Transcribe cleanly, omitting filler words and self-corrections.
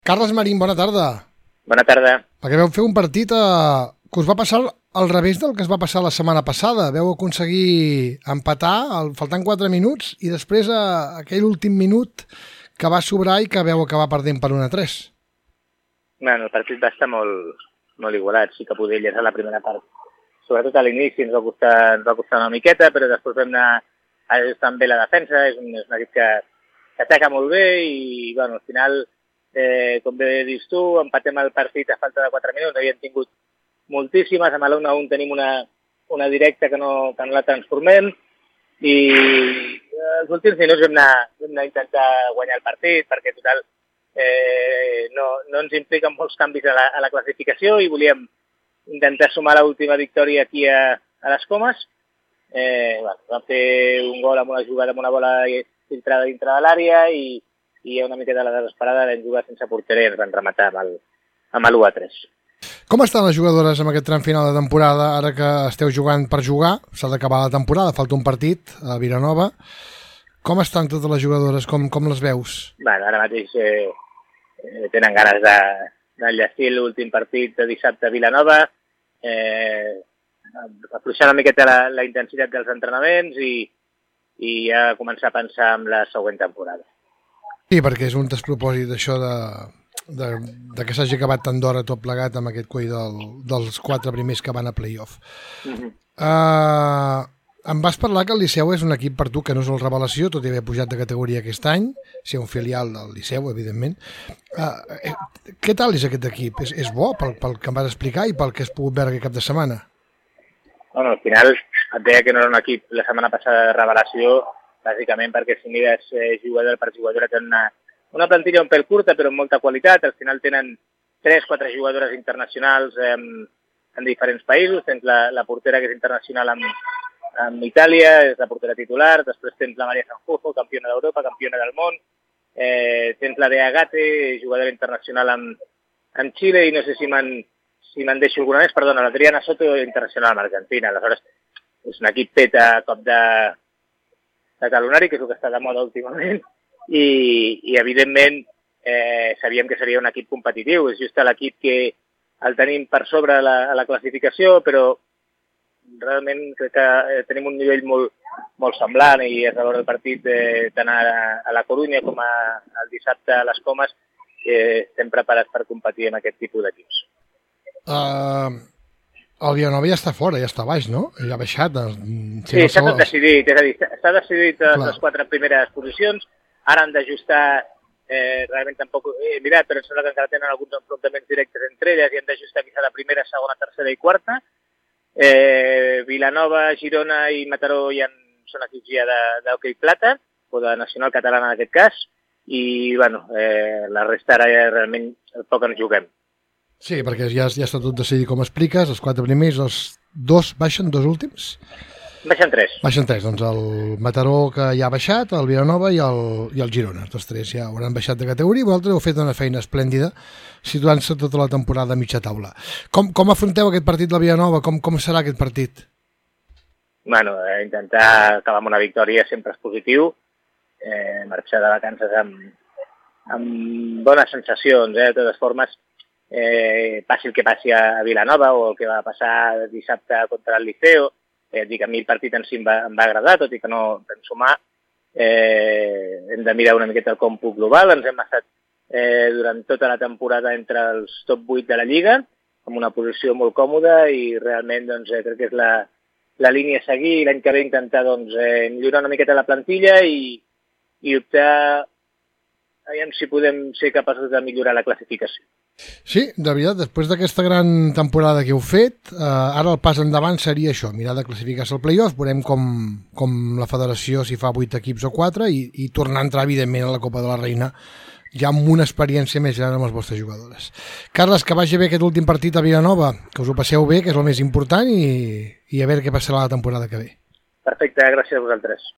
Carles Marín, bona tarda. Bona tarda. Perquè vau fer un partit que us va passar al revés del que es va passar la setmana passada. Vau aconseguir empatar faltant 4 minuts i després aquell últim minut que va sobrar i que vau acabar perdent per 1-3. Bueno, el partit va estar molt igualat. Sí que Pudelles a la primera part, sobretot a l'inici, ens va costar una miqueta, però després vam anar ajustant bé la defensa. És un equip que ataca molt bé i, bueno, al final, com bé dius tu, empatem el partit a falta de 4 minuts. Havíem tingut moltíssimes, amb l'1-1 tenim una directa que no la transformem i els últims minuts vam anar a intentar guanyar el partit perquè, total, no ens impliquen molts canvis a la classificació i volíem intentar sumar l'última victòria aquí a les Comes. Vam fer un gol amb una jugada amb una bola filtrada dintre de l'àrea i una mica de la desesperada vam jugar sense porterer i ens van rematar amb l'1-3. Com estan les jugadores en aquest tram final de temporada, ara que esteu jugant per jugar? S'ha d'acabar la temporada, falta un partit a Vilanova. Com estan totes les jugadores? Com les veus? Bueno, ara mateix tenen ganes d'enllestir l'últim partit de dissabte a Vilanova, afluixar una miqueta la intensitat dels entrenaments i ja començar a pensar en la següent temporada. Sí, perquè és un despropòsit això de que s'hagi acabat tan d'hora tot plegat amb aquest coi dels 4 primers que van a play-off. Em vas parlar que el Liceu és un equip per tu que no és el Revelació, tot i haver pujat de categoria aquest any, ser un filial del Liceu, evidentment. Què tal és aquest equip? És bo pel que em vas explicar i pel que has pogut veure aquest cap de setmana? Bueno, al final et deia que no era un equip la setmana passada de Revelació, bàsicament perquè si mires jugador per jugadora tenen una plantilla un pèl curta però amb molta qualitat. Al final tenen 3-4 jugadores internacionals en diferents països. Tens la portera que és internacional amb Itàlia, és la portera titular. Després tens la Maria Sanjurjo, campiona d'Europa, campiona del món. Tens la Bea Gate, jugadora internacional amb Xile, i no sé si me'n deixo alguna més, perdona, l'Adriana Soto, internacional amb Argentina. Aleshores, és un equip fet a cop de talonari, que és el que està de moda últimament, i evidentment sabíem que seria un equip competitiu. És just l'equip que el tenim per sobre a la classificació, però realment crec que tenim un nivell molt semblant i és a l'hora del partit tant a la Corunya com el dissabte a les Comes estem preparats per competir amb aquest tipus d'equips. El Vilanova ja està fora, ja està baix, no? Ja ha baixat. Sí, està tot decidit, és a dir, està decidit les 4 primeres posicions, ara han d'ajustar, realment tampoc he mirat, però em sembla que encara tenen alguns enfrontaments directes entre elles i han d'ajustar quizà la primera, segona, tercera i quarta. Vilanova, Girona i Mataró ja són equips ja d'hoquei plata, o de nacional catalana en aquest cas, i bueno, la resta ara ja realment poc ens juguem. Sí, perquè ja està tot decidit com expliques, els 4 primers, els 2 baixen, 2 últims? Baixen 3. Baixen 3, doncs el Mataró que ja ha baixat, el Vilanova i el Girona. Els 3 ja hauran baixat de categoria i vosaltres heu fet una feina esplèndida situant-se tota la temporada a mitja taula. Com afronteu aquest partit del Vilanova? Com serà aquest partit? Bueno, intentar acabar amb una victòria sempre és positiu, marxar de vacances amb bones sensacions, de totes formes, passi el que passi a Vilanova o el que va passar dissabte contra el Liceo. Dic, a mi el partit en si em va agradar, tot i que no vam sumar. Hem de mirar una miqueta el còmput global. Ens hem estat durant tota la temporada entre els top 8 de la Lliga, amb una posició molt còmoda i realment doncs, crec que és la línia a seguir. L'any que ve intentar millorar una miqueta la plantilla i optar aviam si podem ser capaços de millorar la classificació. Sí, de veritat, després d'aquesta gran temporada que heu fet, ara el pas endavant seria això, mirar de classificar-se al play-off, veurem com la federació si fa 8 equips o 4 i tornar a entrar, evidentment, a la Copa de la Reina ja amb una experiència més gran amb les vostres jugadores. Carles, que vagi bé aquest últim partit a Vilanova, que us ho passeu bé, que és el més important, i a veure què passarà la temporada que ve. Perfecte, gràcies a vosaltres.